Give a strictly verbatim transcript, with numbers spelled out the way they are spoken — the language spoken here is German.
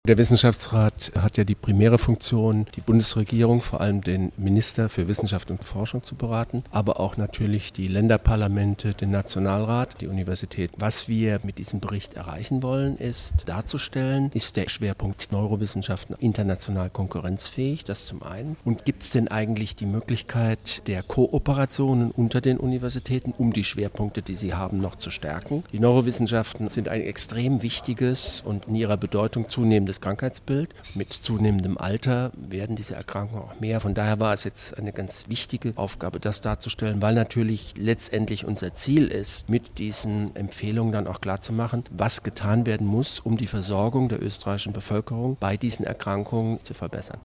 Der Wissenschaftsrat hat ja die primäre Funktion, die Bundesregierung, vor allem den Minister für Wissenschaft und Forschung zu beraten, aber auch natürlich die Länderparlamente, den Nationalrat, die Universität. Was wir mit diesem Bericht erreichen wollen, ist darzustellen, ist der Schwerpunkt Neurowissenschaften international konkurrenzfähig, das zum einen. Und gibt es denn eigentlich die Möglichkeit der Kooperationen unter den Universitäten, um die Schwerpunkte, die sie haben, noch zu stärken? Die Neurowissenschaften sind ein extrem wichtiges und in ihrer Bedeutung zunehmendes Krankheitsbild. Mit zunehmendem Alter werden diese Erkrankungen auch mehr. Von daher war es jetzt eine ganz wichtige Aufgabe, das darzustellen, weil natürlich letztendlich unser Ziel ist, mit diesen Empfehlungen dann auch klarzumachen, was getan werden muss, um die Versorgung der österreichischen Bevölkerung bei diesen Erkrankungen zu verbessern.